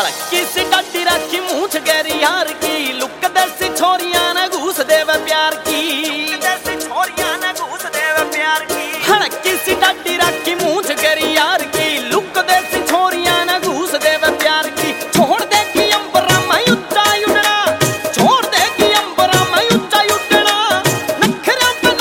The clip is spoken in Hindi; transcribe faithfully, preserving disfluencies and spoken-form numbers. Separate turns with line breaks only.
बड़की सी गाड़ी रखी मूछ गहरी यार की, लुक देसी छोरियां ने घूस देवे प्यार की।